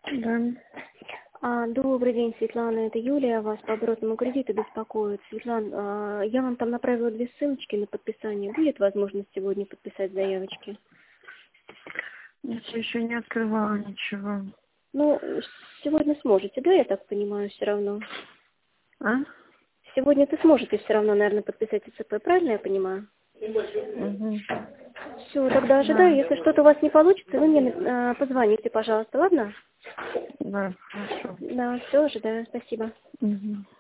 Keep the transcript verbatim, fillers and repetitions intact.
Да. А, добрый день, Светлана, это Юлия, вас по оборотному кредиту беспокоит. Светлана, а, я вам там направила две ссылочки на подписание. Будет возможность сегодня подписать заявочки? Я еще не открывала ничего. Ну, сегодня сможете, да, я так понимаю, все равно? А? Сегодня ты сможете все равно, наверное, подписать ИЦП, правильно я понимаю? Угу. Все, тогда ожидаю. Да. Если что-то у вас не получится, вы мне э, позвоните, пожалуйста, ладно? Да, хорошо. Да, все, ожидаю. Спасибо. Угу.